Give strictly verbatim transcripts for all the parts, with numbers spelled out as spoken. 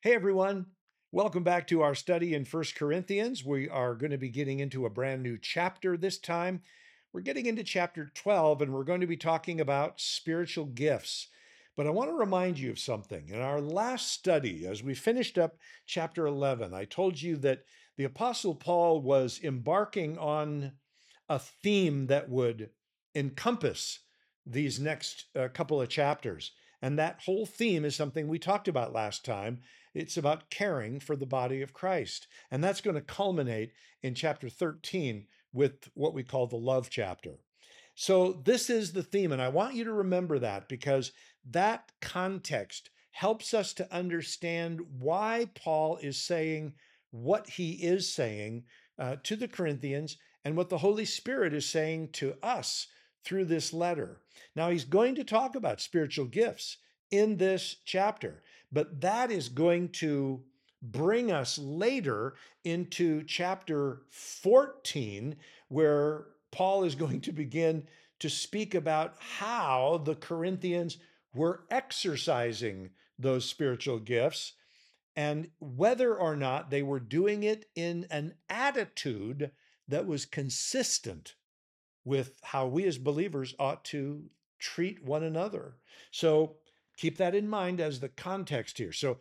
Hey everyone, welcome back to our study in First Corinthians. We are going to be getting into a brand new chapter this time. We're getting into chapter twelve, and we're going to be talking about spiritual gifts. But I want to remind you of something. In our last study, as we finished up chapter eleven, I told you that the Apostle Paul was embarking on a theme that would encompass these next uh, couple of chapters. And that whole theme is something we talked about last time. It's about caring for the body of Christ. And that's going to culminate in chapter thirteen with what we call the love chapter. So, this is the theme. And I want you to remember that because that context helps us to understand why Paul is saying what he is saying uh, to the Corinthians and what the Holy Spirit is saying to us through this letter. Now, he's going to talk about spiritual gifts in this chapter. But that is going to bring us later into chapter fourteen, where Paul is going to begin to speak about how the Corinthians were exercising those spiritual gifts and whether or not they were doing it in an attitude that was consistent with how we as believers ought to treat one another. So keep that in mind as the context here. So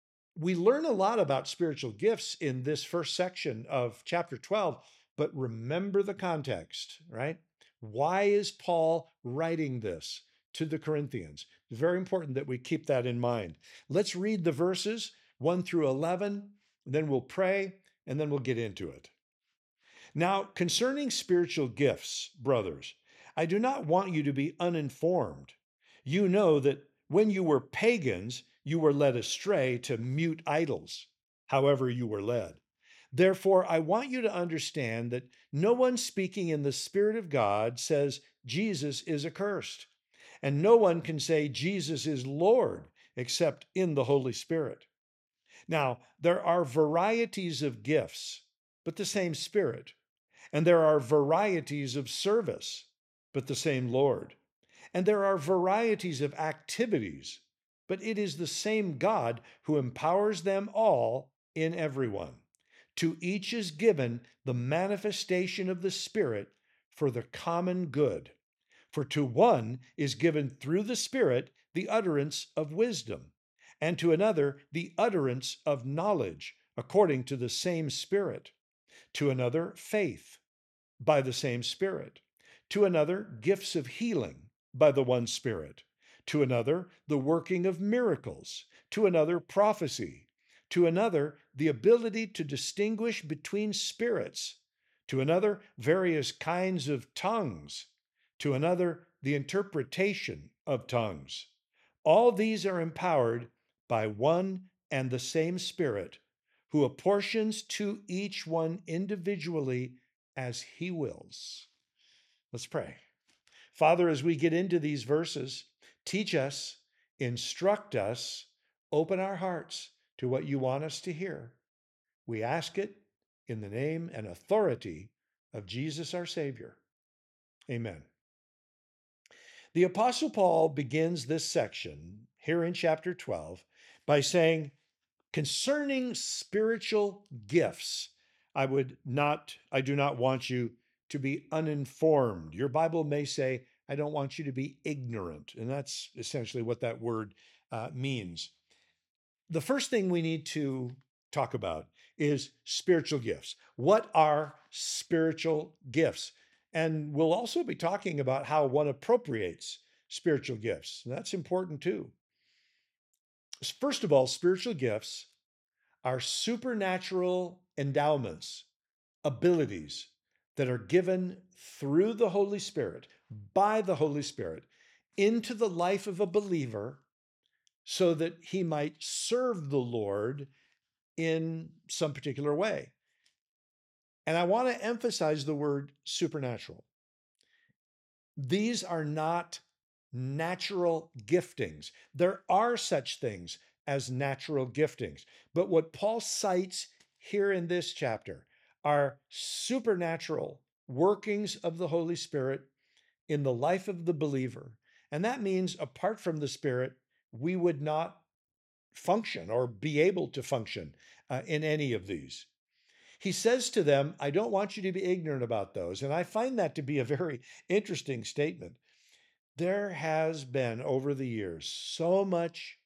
we learn a lot about spiritual gifts in this first section of chapter twelve, but remember the context, right? Why is Paul writing this to the Corinthians? It's very important that we keep that in mind. Let's read the verses one through eleven, then we'll pray, and then we'll get into it. Now, concerning spiritual gifts, brothers, I do not want you to be uninformed. You know that when you were pagans, you were led astray to mute idols, however, you were led. Therefore, I want you to understand that no one speaking in the Spirit of God says Jesus is accursed, and no one can say Jesus is Lord except in the Holy Spirit. Now, there are varieties of gifts, but the same Spirit. And there are varieties of service, but the same Lord. And there are varieties of activities, but it is the same God who empowers them all in everyone. To each is given the manifestation of the Spirit for the common good. For to one is given through the Spirit the utterance of wisdom, and to another the utterance of knowledge, according to the same Spirit. To another, faith by the same Spirit. To another, gifts of healing by the one Spirit. To another, the working of miracles. To another, prophecy. To another, the ability to distinguish between spirits. To another, various kinds of tongues. To another, the interpretation of tongues. All these are empowered by one and the same Spirit, who apportions to each one individually as he wills. Let's pray. Father, as we get into these verses, teach us, instruct us, open our hearts to what you want us to hear. We ask it in the name and authority of Jesus our Savior. Amen. The Apostle Paul begins this section here in chapter twelve by saying, concerning spiritual gifts, I would not, I do not want you to be uninformed. Your Bible may say, I don't want you to be ignorant. And that's essentially what that word uh, means. The first thing we need to talk about is spiritual gifts. What are spiritual gifts? And we'll also be talking about how one appropriates spiritual gifts. That's important too. First of all, spiritual gifts are supernatural endowments, abilities that are given through the Holy Spirit, by the Holy Spirit, into the life of a believer so that he might serve the Lord in some particular way. And I want to emphasize the word supernatural. These are not natural giftings. There are such things as natural giftings. But what Paul cites here in this chapter are supernatural workings of the Holy Spirit in the life of the believer. And that means apart from the Spirit, we would not function or be able to function uh, in any of these. He says to them, I don't want you to be ignorant about those. And I find that to be a very interesting statement. There has been over the years so much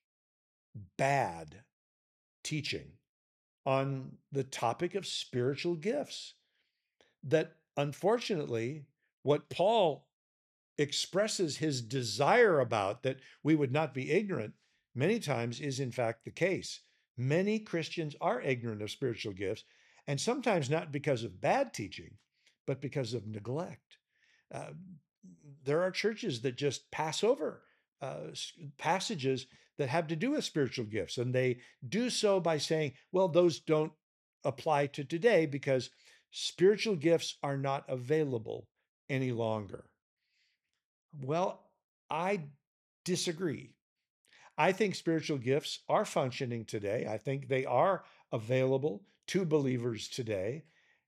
bad teaching on the topic of spiritual gifts that unfortunately, what Paul expresses his desire about, that we would not be ignorant, many times is in fact the case. Many Christians are ignorant of spiritual gifts, and sometimes not because of bad teaching, but because of neglect. Uh, there are churches that just pass over uh, passages that have to do with spiritual gifts, and they do so by saying, well, those don't apply to today because spiritual gifts are not available any longer. Well, I disagree. I think spiritual gifts are functioning today. I think they are available to believers today.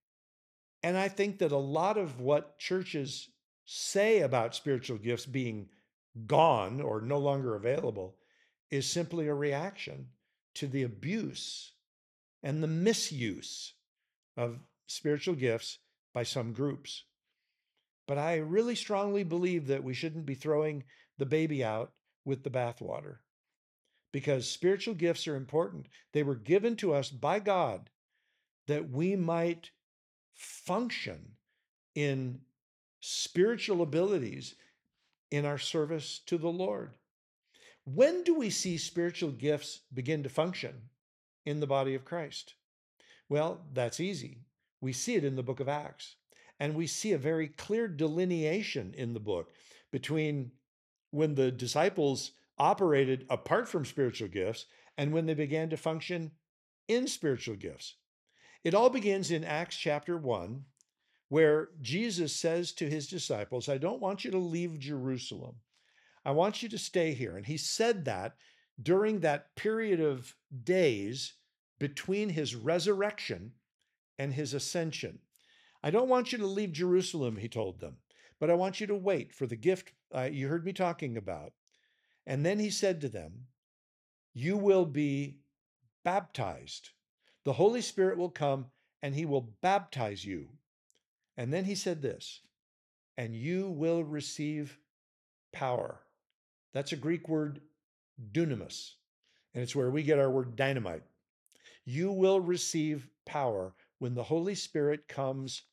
And I think that a lot of what churches say about spiritual gifts being gone or no longer available is simply a reaction to the abuse and the misuse of spiritual gifts by some groups. But I really strongly believe that we shouldn't be throwing the baby out with the bathwater, because spiritual gifts are important. They were given to us by God that we might function in spiritual abilities in our service to the Lord. When do we see spiritual gifts begin to function in the body of Christ? Well, that's easy. We see it in the book of Acts. And we see a very clear delineation in the book between when the disciples operated apart from spiritual gifts and when they began to function in spiritual gifts. It all begins in Acts chapter one, where Jesus says to his disciples, I don't want you to leave Jerusalem. I want you to stay here. And he said that during that period of days between his resurrection and his ascension. I don't want you to leave Jerusalem, he told them, but I want you to wait for the gift uh, you heard me talking about. And then he said to them, you will be baptized. The Holy Spirit will come and he will baptize you. And then he said this, and you will receive power. That's a Greek word, dunamis, and it's where we get our word dynamite. You will receive power when the Holy Spirit comes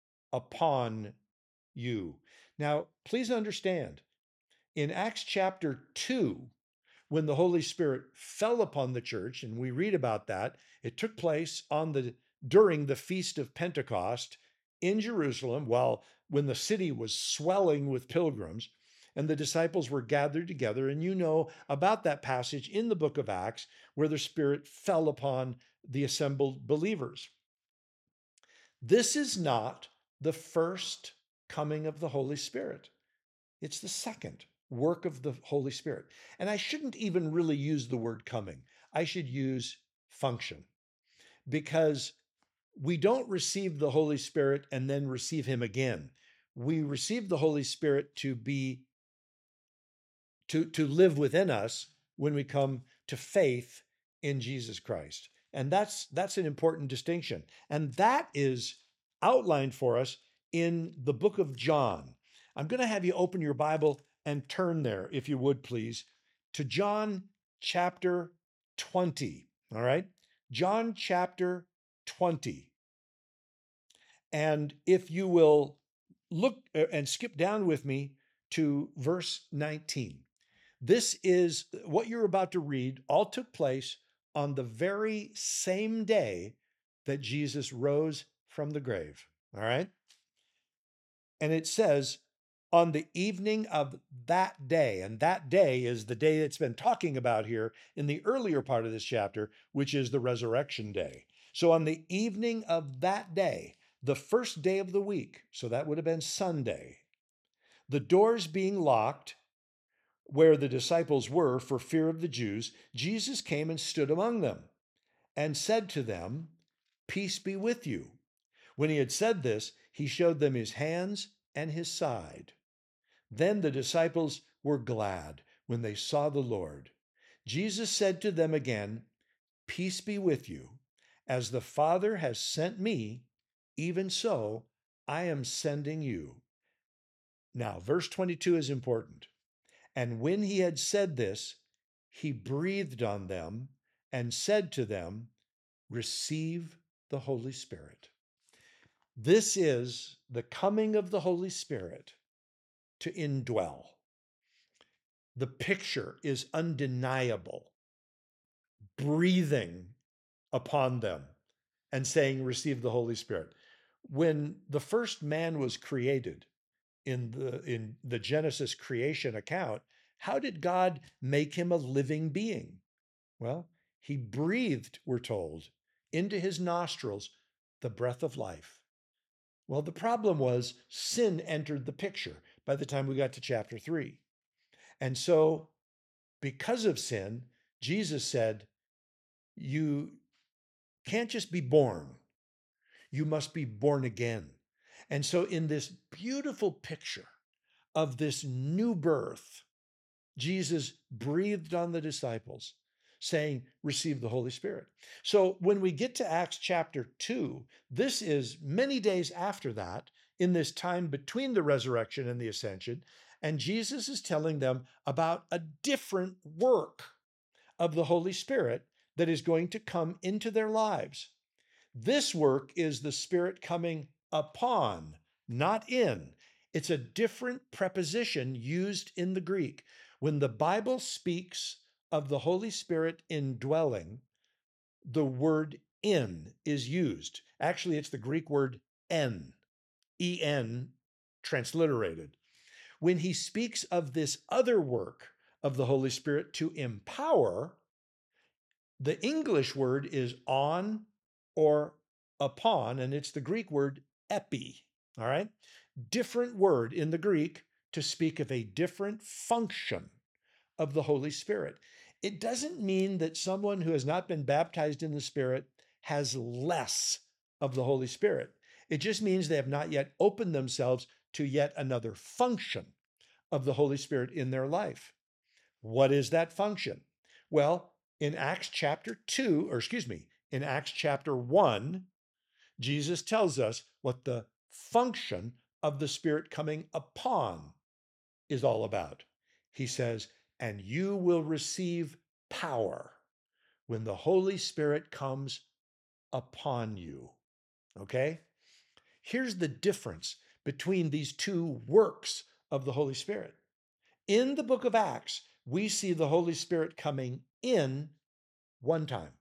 upon you. Now, please understand, in Acts chapter two, when the Holy Spirit fell upon the church, and we read about that, it took place on the during the Feast of Pentecost in Jerusalem, while when the city was swelling with pilgrims, and the disciples were gathered together. And you know about that passage in the book of Acts where the Spirit fell upon the assembled believers. This is not the first coming of the Holy Spirit. It's the second work of the Holy Spirit. And I shouldn't even really use the word coming. I should use function, because we don't receive the Holy Spirit and then receive him again. We receive the Holy Spirit to be to, to live within us when we come to faith in Jesus Christ. And that's that's an important distinction. And that is outlined for us in the book of John. I'm going to have you open your Bible and turn there, if you would please, to John chapter twenty. All right? John chapter twenty. And if you will look and skip down with me to verse nineteen. This is what you're about to read, all took place on the very same day that Jesus rose from the grave. All right? And it says, on the evening of that day, and that day is the day that's been talking about here in the earlier part of this chapter, which is the resurrection day. So on the evening of that day, the first day of the week, so that would have been Sunday, the doors being locked where the disciples were for fear of the Jews, Jesus came and stood among them and said to them, peace be with you. When he had said this, he showed them his hands and his side. Then the disciples were glad when they saw the Lord. Jesus said to them again, "Peace be with you. As the Father has sent me, even so I am sending you." Now, verse twenty-two is important. "And when he had said this, he breathed on them and said to them, 'Receive the Holy Spirit.'" This is the coming of the Holy Spirit to indwell. The picture is undeniable, breathing upon them and saying, "Receive the Holy Spirit." When the first man was created in the, in the Genesis creation account, how did God make him a living being? Well, he breathed, we're told, into his nostrils the breath of life. Well, the problem was sin entered the picture by the time we got to chapter three. And so, because of sin, Jesus said, you can't just be born, you must be born again. And so, in this beautiful picture of this new birth, Jesus breathed on the disciples, saying, "Receive the Holy Spirit." So when we get to Acts chapter two, this is many days after that, in this time between the resurrection and the ascension, and Jesus is telling them about a different work of the Holy Spirit that is going to come into their lives. This work is the Spirit coming upon, not in. It's a different preposition used in the Greek. When the Bible speaks of the Holy Spirit indwelling, the word in is used. Actually, it's the Greek word en, E N, transliterated. When he speaks of this other work of the Holy Spirit to empower, the English word is on or upon, and it's the Greek word epi, all right? Different word in the Greek to speak of a different function of the Holy Spirit. It doesn't mean that someone who has not been baptized in the Spirit has less of the Holy Spirit. It just means they have not yet opened themselves to yet another function of the Holy Spirit in their life. What is that function? Well, in Acts chapter two, or excuse me, in Acts chapter one, Jesus tells us what the function of the Spirit coming upon is all about. He says, "And you will receive power when the Holy Spirit comes upon you." Okay? Here's the difference between these two works of the Holy Spirit. In the book of Acts, we see the Holy Spirit coming in one time,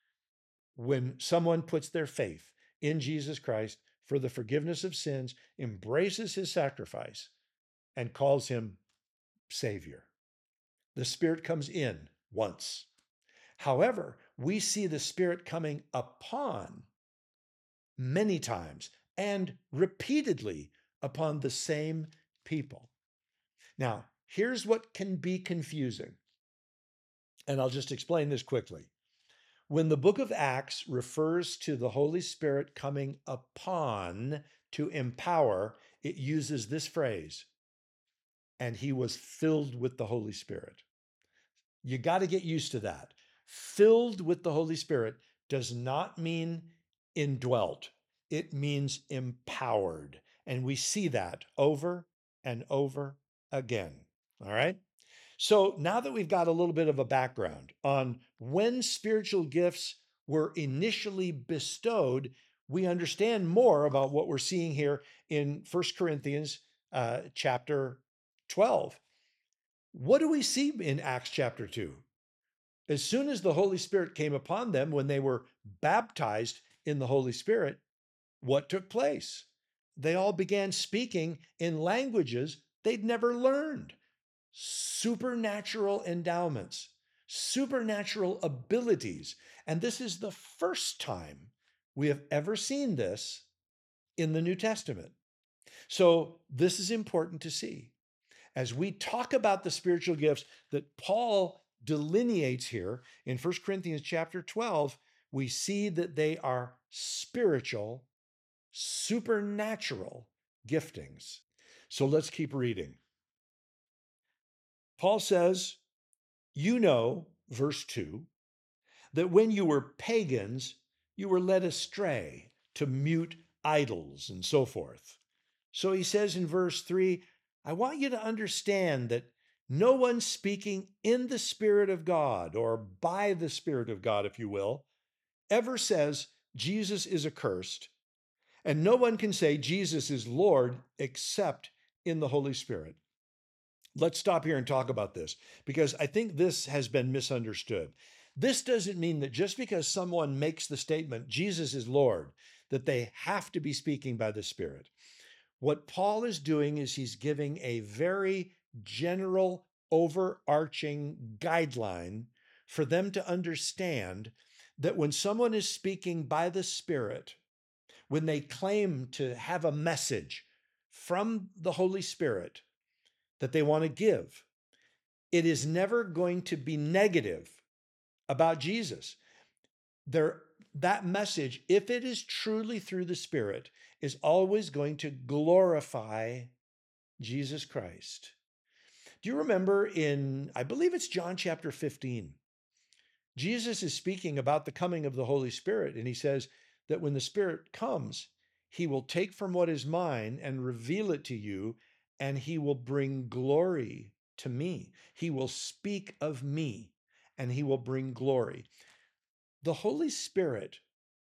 when someone puts their faith in Jesus Christ for the forgiveness of sins, embraces his sacrifice, and calls him Savior. The Spirit comes in once. However, we see the Spirit coming upon many times and repeatedly upon the same people. Now, here's what can be confusing, and I'll just explain this quickly. When the book of Acts refers to the Holy Spirit coming upon to empower, it uses this phrase, "and he was filled with the Holy Spirit." You got to get used to that. Filled with the Holy Spirit does not mean indwelt. It means empowered. And we see that over and over again. All right? So now that we've got a little bit of a background on when spiritual gifts were initially bestowed, we understand more about what we're seeing here in First Corinthians uh, chapter twelve. What do we see in Acts chapter two? As soon as the Holy Spirit came upon them, when they were baptized in the Holy Spirit, what took place? They all began speaking in languages they'd never learned. Supernatural endowments, supernatural abilities. And this is the first time we have ever seen this in the New Testament. So this is important to see. As we talk about the spiritual gifts that Paul delineates here in First Corinthians chapter twelve, we see that they are spiritual, supernatural giftings. So let's keep reading. Paul says, "You know verse two, that when you were pagans, you were led astray to mute idols and so forth. So he says in verse three, I want you to understand that no one speaking in the Spirit of God, or by the Spirit of God, if you will, ever says Jesus is accursed, and no one can say Jesus is Lord except in the Holy Spirit. Let's stop here and talk about this, because I think this has been misunderstood. This doesn't mean that just because someone makes the statement, Jesus is Lord, that they have to be speaking by the Spirit. What Paul is doing is he's giving a very general, overarching guideline for them to understand that when someone is speaking by the Spirit, when they claim to have a message from the Holy Spirit that they want to give, it is never going to be negative about Jesus. There, that message, if it is truly through the Spirit, is always going to glorify Jesus Christ. Do you remember in, I believe it's John chapter fifteen, Jesus is speaking about the coming of the Holy Spirit, and he says that when the Spirit comes, he will take from what is mine and reveal it to you, and he will bring glory to me. He will speak of me, and he will bring glory. The Holy Spirit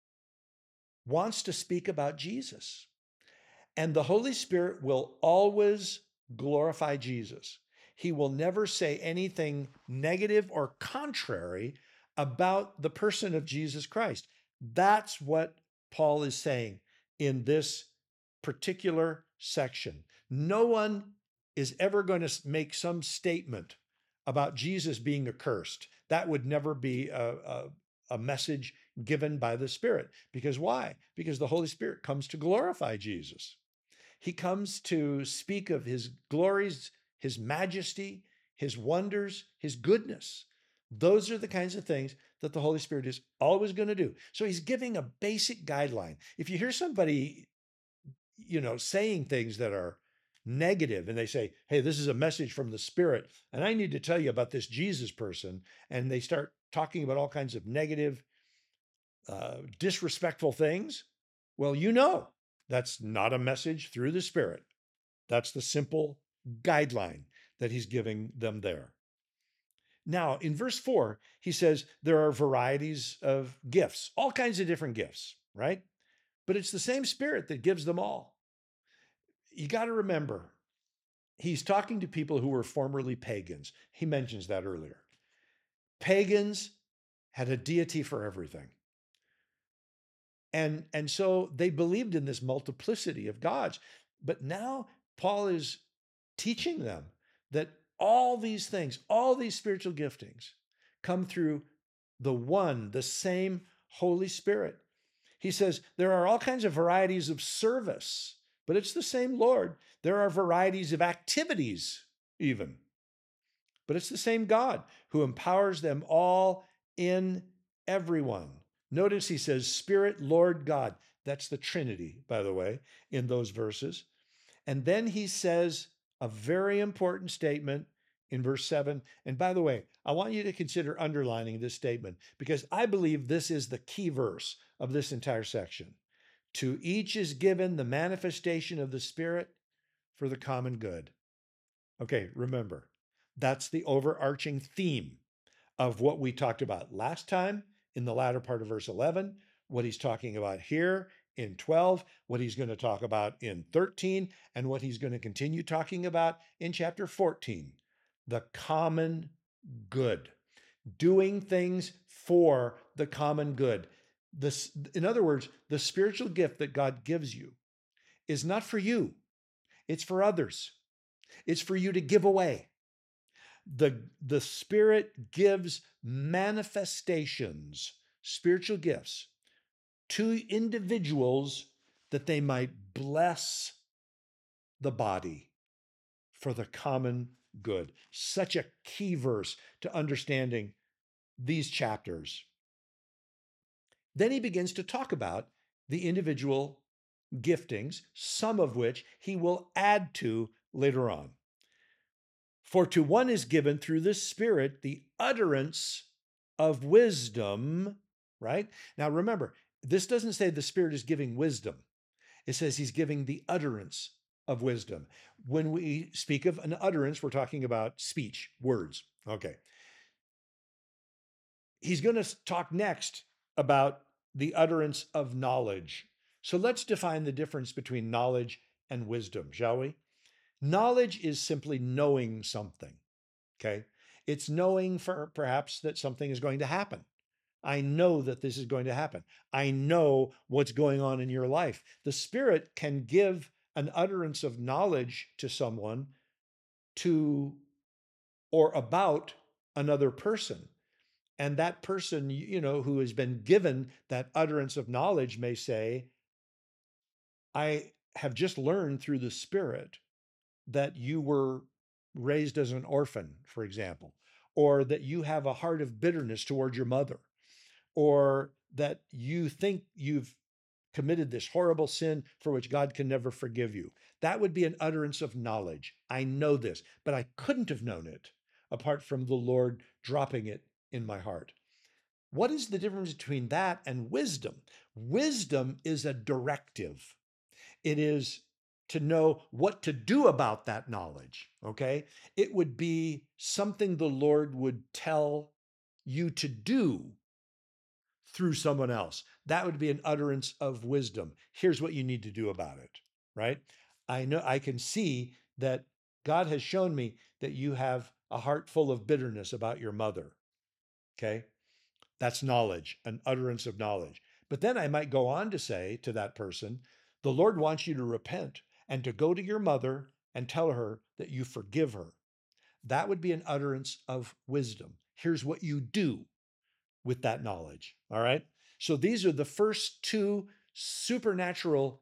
wants to speak about Jesus, and the Holy Spirit will always glorify Jesus. He will never say anything negative or contrary about the person of Jesus Christ. That's what Paul is saying in this particular section. No one is ever going to make some statement about Jesus being accursed. That would never be a, a, a message given by the Spirit. Because why? Because the Holy Spirit comes to glorify Jesus. He comes to speak of his glories, his majesty, his wonders, his goodness. Those are the kinds of things that the Holy Spirit is always going to do. So he's giving a basic guideline. If you hear somebody, you know, saying things that are negative and they say, hey, this is a message from the Spirit, and I need to tell you about this Jesus person, and they start talking about all kinds of negative, uh, disrespectful things, well, you know, that's not a message through the Spirit. That's the simple guideline that he's giving them there. Now, in verse four, he says there are varieties of gifts, all kinds of different gifts, right? But it's the same Spirit that gives them all. You got to remember, he's talking to people who were formerly pagans. He mentions that earlier. Pagans had a deity for everything. And, and so they believed in this multiplicity of gods. But now Paul is teaching them that all these things, all these spiritual giftings come through the one, the same Holy Spirit. He says there are all kinds of varieties of service, but it's the same Lord. There are varieties of activities even, but it's the same God who empowers them all in everyone. Notice he says, Spirit, Lord, God. That's the Trinity, by the way, in those verses. And then he says a very important statement in verse seven. And by the way, I want you to consider underlining this statement because I believe this is the key verse of this entire section. To each is given the manifestation of the Spirit for the common good. Okay, remember, that's the overarching theme of what we talked about last time in the latter part of verse eleven, what he's talking about here in twelve, what he's going to talk about in thirteen, and what he's going to continue talking about in chapter fourteen. The common good. Doing things for the common good. This, in other words, the spiritual gift that God gives you is not for you. It's for others. It's for you to give away. The, the Spirit gives manifestations, spiritual gifts, to individuals that they might bless the body for the common good. Such a key verse to understanding these chapters. Then he begins to talk about the individual giftings, some of which he will add to later on. For to one is given through the Spirit the utterance of wisdom, right? Now remember, this doesn't say the Spirit is giving wisdom. It says he's giving the utterance of wisdom. When we speak of an utterance, we're talking about speech, words. Okay. He's going to talk next about the utterance of knowledge. So let's define the difference between knowledge and wisdom, shall we? Knowledge is simply knowing something, okay? It's knowing for perhaps that something is going to happen. I know that this is going to happen. I know what's going on in your life. The Spirit can give an utterance of knowledge to someone to or about another person. And that person, you know, who has been given that utterance of knowledge may say, I have just learned through the Spirit that you were raised as an orphan, for example, or that you have a heart of bitterness toward your mother, or that you think you've committed this horrible sin for which God can never forgive you. That would be an utterance of knowledge. I know this, but I couldn't have known it apart from the Lord dropping it in my heart. What is the difference between that and wisdom? Wisdom is a directive. It is to know what to do about that knowledge, okay? It would be something the Lord would tell you to do through someone else. That would be an utterance of wisdom. Here's what you need to do about it, right? I know I can see that God has shown me that you have a heart full of bitterness about your mother, okay? That's knowledge, an utterance of knowledge. But then I might go on to say to that person, the Lord wants you to repent and to go to your mother and tell her that you forgive her. That would be an utterance of wisdom. Here's what you do with that knowledge. All right. So these are the first two supernatural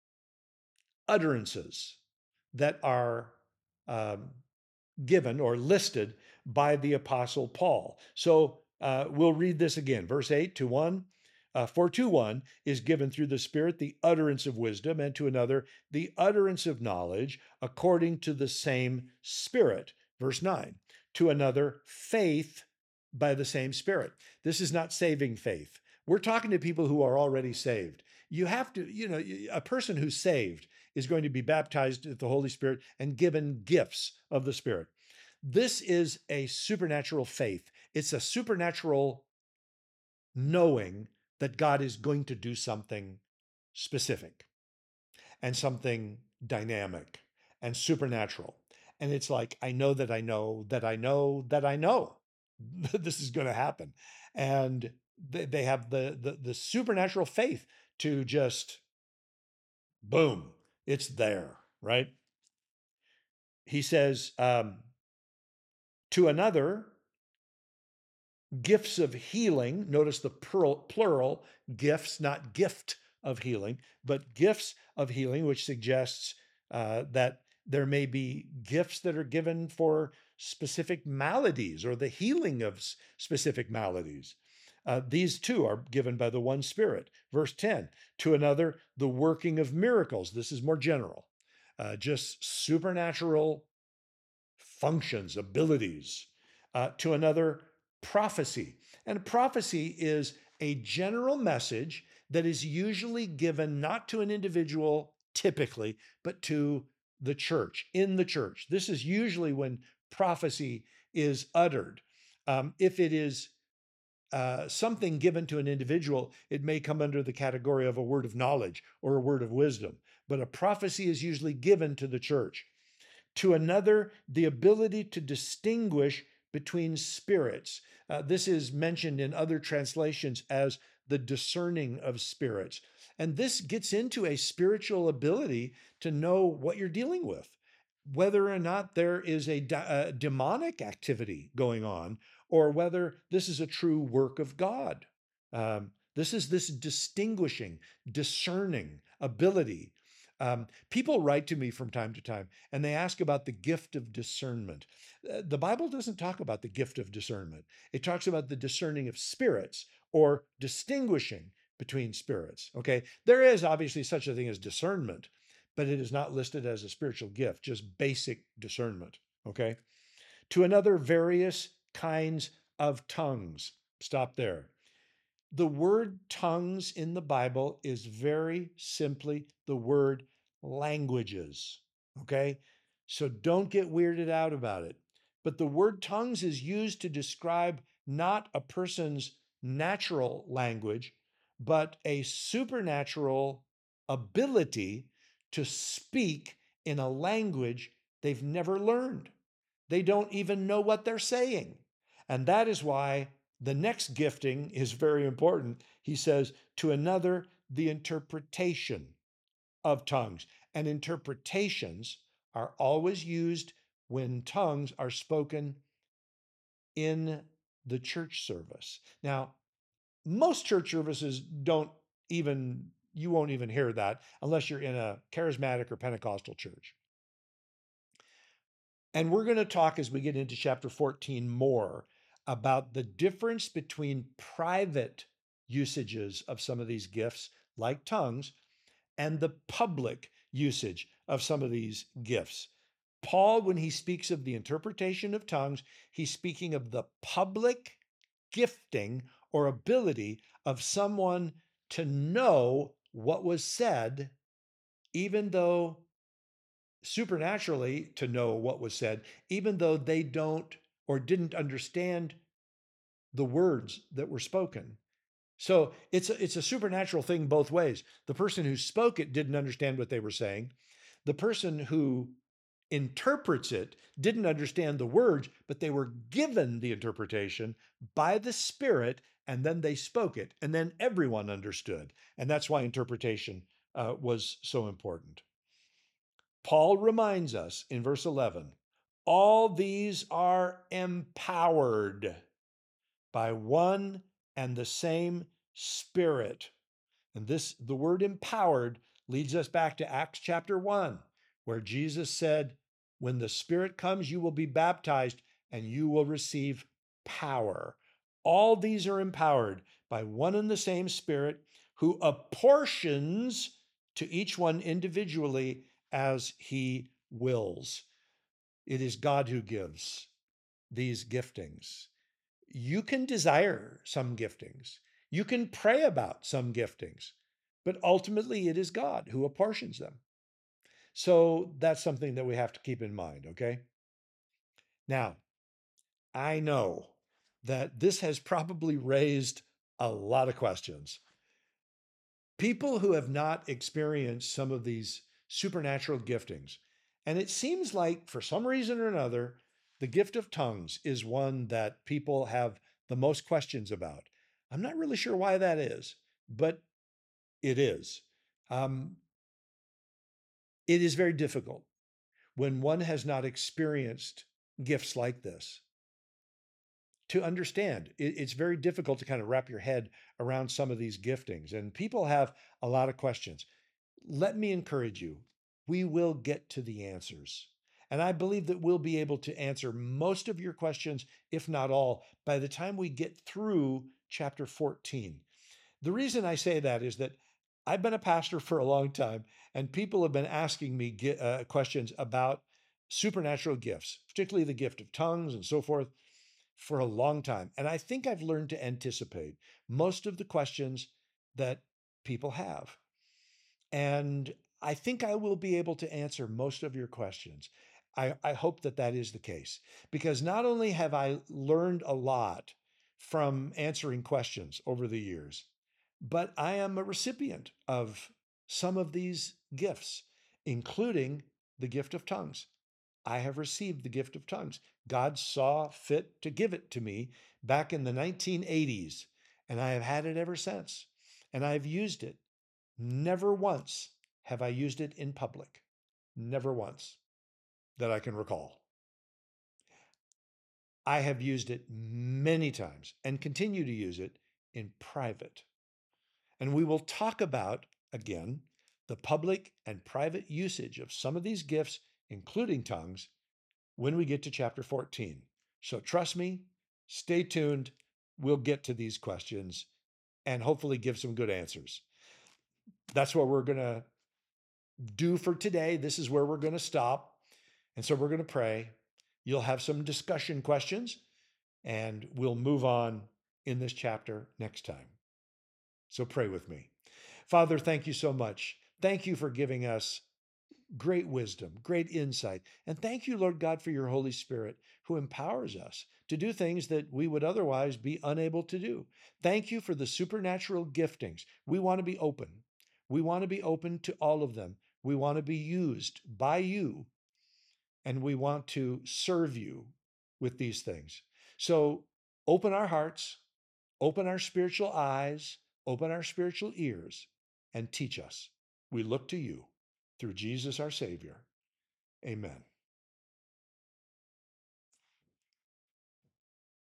utterances that are um, given or listed by the Apostle Paul. So uh, we'll read this again. Verse eight to one. Uh, for to one is given through the Spirit the utterance of wisdom, and to another the utterance of knowledge according to the same Spirit. Verse nine. To another, faith by the same Spirit. This is not saving faith. We're talking to people who are already saved. You have to, you know, a person who's saved is going to be baptized with the Holy Spirit and given gifts of the Spirit. This is a supernatural faith. It's a supernatural knowing that God is going to do something specific and something dynamic and supernatural. And it's like, I know that I know that I know that I know this is going to happen. And they have the, the, the supernatural faith to just, boom, it's there, right? He says, um, to another, gifts of healing. Notice the plural, plural gifts, not gift of healing, but gifts of healing, which suggests uh, that there may be gifts that are given for specific maladies or the healing of specific maladies. Uh, these two are given by the one Spirit. Verse ten, to another, the working of miracles. This is more general, uh, just supernatural functions, abilities. Uh, to another, prophecy. And prophecy is a general message that is usually given not to an individual typically, but to the church, in the church. This is usually when prophecy is uttered. Um, if it is uh, something given to an individual, it may come under the category of a word of knowledge or a word of wisdom. But a prophecy is usually given to the church. To another, the ability to distinguish between spirits. Uh, this is mentioned in other translations as the discerning of spirits. And this gets into a spiritual ability to know what you're dealing with, whether or not there is a, a demonic activity going on, or whether this is a true work of God. Um, this is this distinguishing, discerning ability. Um, people write to me from time to time and they ask about the gift of discernment. Uh, the Bible doesn't talk about the gift of discernment. It talks about the discerning of spirits or distinguishing between spirits. Okay, there is obviously such a thing as discernment, but it is not listed as a spiritual gift, just basic discernment. Okay, to another, various kinds of tongues. Stop there. The word tongues in the Bible is very simply the word languages. Okay? So don't get weirded out about it. But the word tongues is used to describe not a person's natural language, but a supernatural ability to speak in a language they've never learned. They don't even know what they're saying. And that is why the next gifting is very important. He says, to another, the interpretation of tongues. And interpretations are always used when tongues are spoken in the church service. Now, most church services don't even, you won't even hear that unless you're in a charismatic or Pentecostal church. And we're going to talk as we get into chapter fourteen more about the difference between private usages of some of these gifts, like tongues, and the public usage of some of these gifts. Paul, when he speaks of the interpretation of tongues, he's speaking of the public gifting or ability of someone to know what was said, even though supernaturally to know what was said, even though they don't or didn't understand the words that were spoken. So it's a, it's a supernatural thing both ways. The person who spoke it didn't understand what they were saying. The person who interprets it didn't understand the words, but they were given the interpretation by the Spirit, and then they spoke it, and then everyone understood. And that's why interpretation uh, was so important. Paul reminds us in verse eleven, all these are empowered by one and the same Spirit. And this, the word empowered, leads us back to Acts chapter one, where Jesus said, when the Spirit comes, you will be baptized and you will receive power. All these are empowered by one and the same Spirit, who apportions to each one individually as he wills. It is God who gives these giftings. You can desire some giftings. You can pray about some giftings, but ultimately it is God who apportions them. So that's something that we have to keep in mind, okay? Now, I know that this has probably raised a lot of questions. People who have not experienced some of these supernatural giftings, and it seems like for some reason or another, the gift of tongues is one that people have the most questions about. I'm not really sure why that is, but it is. Um, it is very difficult when one has not experienced gifts like this to understand. It, it's very difficult to kind of wrap your head around some of these giftings, and people have a lot of questions. Let me encourage you, we will get to the answers. And I believe that we'll be able to answer most of your questions, if not all, by the time we get through chapter fourteen. The reason I say that is that I've been a pastor for a long time, and people have been asking me uh, questions about supernatural gifts, particularly the gift of tongues and so forth, for a long time. And I think I've learned to anticipate most of the questions that people have. And I think I will be able to answer most of your questions. I, I hope that that is the case, because not only have I learned a lot from answering questions over the years, but I am a recipient of some of these gifts, including the gift of tongues. I have received the gift of tongues. God saw fit to give it to me back in the nineteen eighties, and I have had it ever since. And I've used it. Never once have I used it in public. Never once that I can recall. I have used it many times and continue to use it in private. And we will talk about, again, the public and private usage of some of these gifts, including tongues, when we get to chapter fourteen. So trust me, stay tuned. We'll get to these questions and hopefully give some good answers. That's what we're going to do for today. This is where we're going to stop. And so we're going to pray. You'll have some discussion questions, and we'll move on in this chapter next time. So pray with me. Father, thank you so much. Thank you for giving us great wisdom, great insight. And thank you, Lord God, for your Holy Spirit who empowers us to do things that we would otherwise be unable to do. Thank you for the supernatural giftings. We want to be open. We want to be open to all of them. We want to be used by you, and we want to serve you with these things. So open our hearts, open our spiritual eyes, open our spiritual ears, and teach us. We look to you through Jesus our Savior. Amen.